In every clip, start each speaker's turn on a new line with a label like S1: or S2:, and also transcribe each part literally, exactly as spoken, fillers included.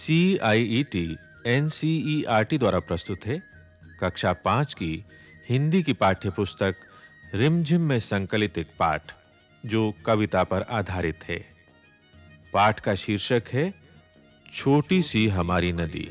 S1: C I E T N C E R T द्वारा प्रस्तुत है कक्षा पाँच की हिंदी की पाठ्य पुस्तक रिमझिम में संकलित एक पाठ जो कविता पर आधारित है। पाठ का शीर्षक है छोटी सी हमारी नदी।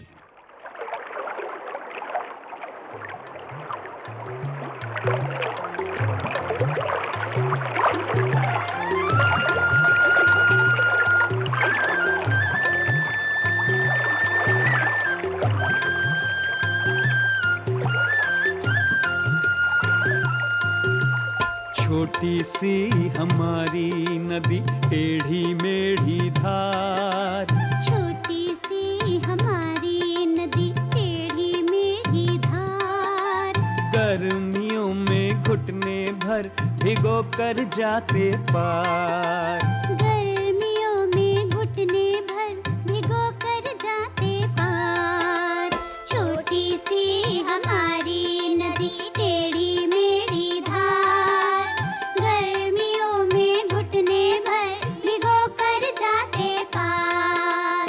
S2: छोटी सी हमारी नदी टेढ़ी मेढ़ी धार,
S3: छोटी सी हमारी नदी टेढ़ी मेढ़ी धार,
S2: गर्मियों में घुटने भर भिगो कर जाते पार,
S3: गर्मियों में घुटने भर भिगो कर जाते पार। छोटी सी हमारी नदी टेढ़ी मेढ़ी धार, गर्मियों में घुटने भर भिगो कर जाते पार।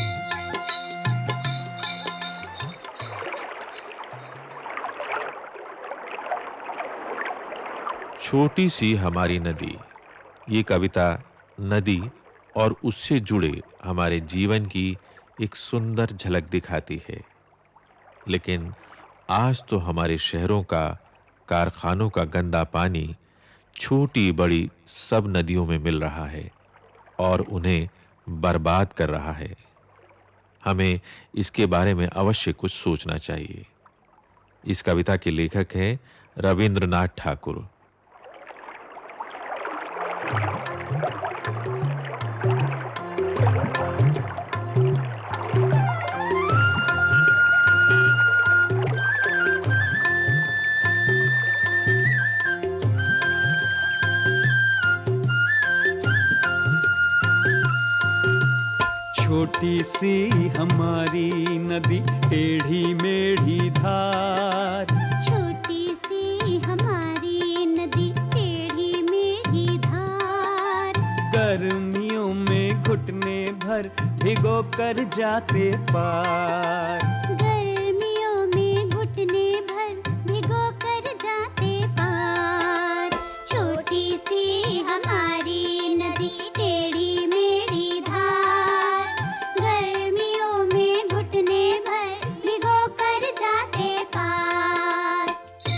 S1: छोटी सी हमारी नदी। ये कविता नदी और उससे जुड़े हमारे जीवन की एक सुंदर झलक दिखाती है। लेकिन आज तो हमारे शहरों का, कारखानों का गंदा पानी छोटी बड़ी सब नदियों में मिल रहा है और उन्हें बर्बाद कर रहा है। हमें इसके बारे में अवश्य कुछ सोचना चाहिए। इस कविता के लेखक हैं रविंद्रनाथ ठाकुर।
S2: छोटी सी हमारी नदी टेढ़ी मेढ़ी धार,
S3: छोटी सी हमारी नदी टेढ़ी मेढ़ी धार,
S2: गर्मियों में घुटने भर भिगो कर जाते पार,
S3: गर्मियों में घुटने भर भिगो कर जाते पार। छोटी सी हमारी नदी टेढ़ी मेढ़ी धार, गर्मियों में घुटने भर भिगो कर जाते पार।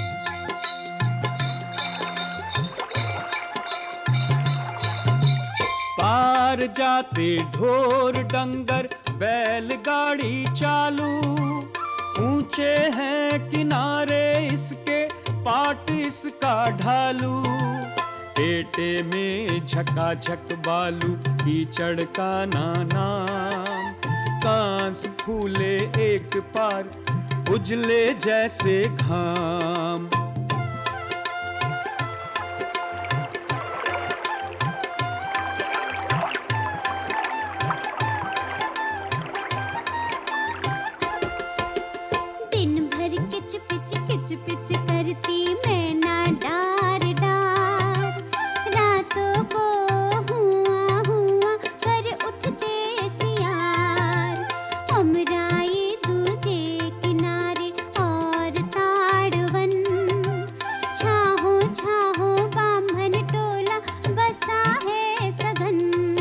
S2: पार जाते ढोर डंगर बैलगाड़ी चालू, ऊंचे हैं किनारे इसके पाट इसका ढालू, पेटे में झकाझक बालू कीचड़ का नाम, कांस फूले एक पार उजले जैसे घाम।
S3: दिन भर किच पिच किच पिच करती मैं ना डार डार, रातों को हुआ हुआ कर उठते सियार, हमराई दूजे किनारे और ताड़वन, छाहो छाहो बाम्भन टोला बसा है सघन।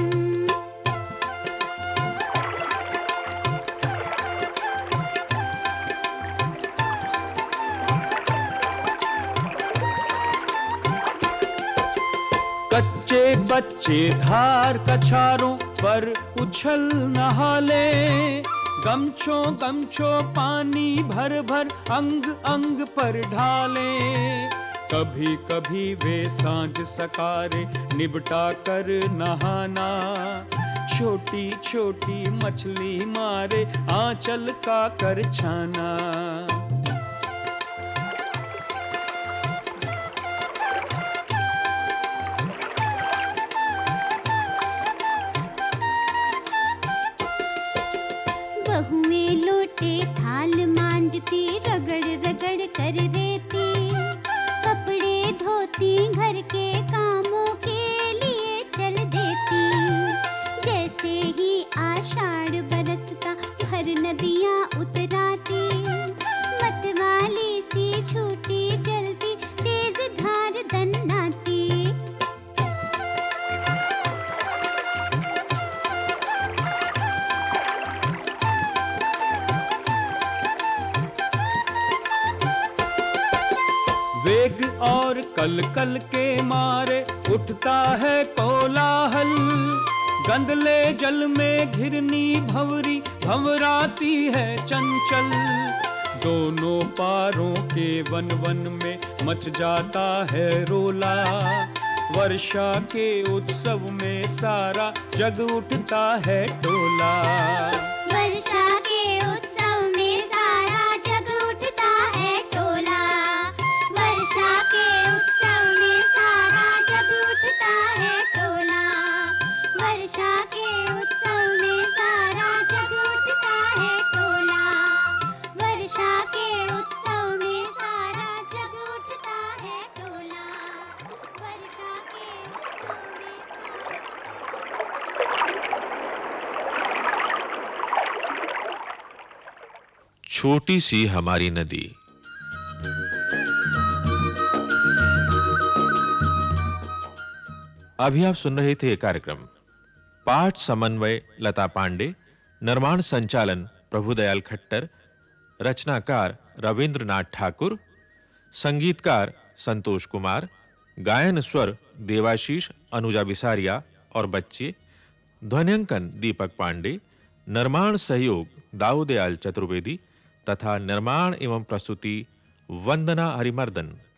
S2: कच्चे बच्चे धार कछारों पर उछल नहाले, गमछों गमछों पानी भर भर अंग अंग पर ढाले, कभी कभी वे सांझ सकारे निबटा कर नहाना, छोटी छोटी मछली मारे आंचल का कर छाना।
S3: बहुएं लोटे थाल मांजती रगड़ रगड़ कर रेती, कपड़े धोती घर के कामों के लिए चल देती, जैसे ही आषाढ़ बरसता
S2: वेग और कल कल के मारे उठता है कोलाहल, गंदले जल में घिरनी भंवरी भंवराती है चंचल। दोनों पारों के वन वन में मच जाता है रोला, वर्षा के उत्सव में सारा जग उठता है टोला।
S3: वर्षा के उत्सव में सारा जग उठता है टोला, वर्षा के उत्सव में सारा जग उठता है टोला, वर्षा के उत्सव में सारा जग उठता है टोला, वर्षा के उत्सव में सारा जग उठता है टोला, वर्षा के उत्सव में
S1: छोटी सी हमारी नदी। अभी आप सुन रहे थे ये कार्यक्रम। पाठ समन्वय लता पांडे, निर्माण संचालन प्रभुदयाल खट्टर, रचनाकार रविंद्रनाथ ठाकुर, संगीतकार संतोष कुमार, गायन स्वर देवाशीष, अनुजा बिसारिया और बच्चे, ध्वन्यांकन दीपक पांडे, निर्माण सहयोग दाऊदयाल चतुर्वेदी तथा निर्माण एवं प्रस्तुति वंदना हरिमर्दन।